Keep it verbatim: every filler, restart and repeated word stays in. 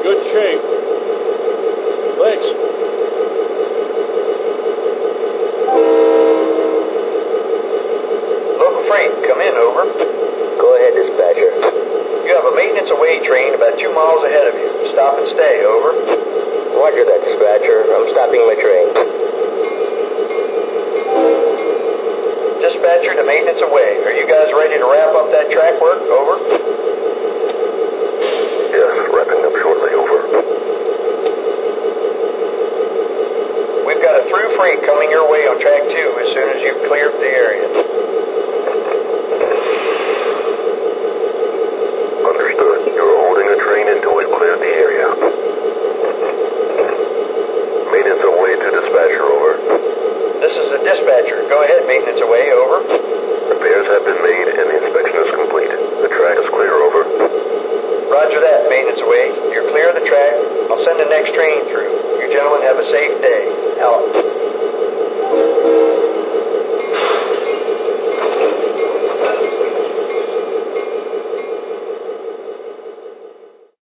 good shape. Thanks. Local freight, come in, over. Go ahead, dispatcher. You have a maintenance away train about two miles ahead of you. Stop and stay, over. Roger that, dispatcher. I'm stopping my train. Dispatcher to maintenance away. Are you guys ready to wrap up that track work, over? Yes, wrapping up shortly, over. We've got a through freight coming your way on track two as soon as you've cleared the area. Understood. You're holding a train until we've cleared the area. Maintenance away to dispatcher, over. This is the dispatcher. Go ahead, maintenance away, over. Repairs have been made and the inspection is complete. The track is clear, over. Roger that, maintenance away. You're clear of the track. I'll send the next train through. You gentlemen have a safe day. Out.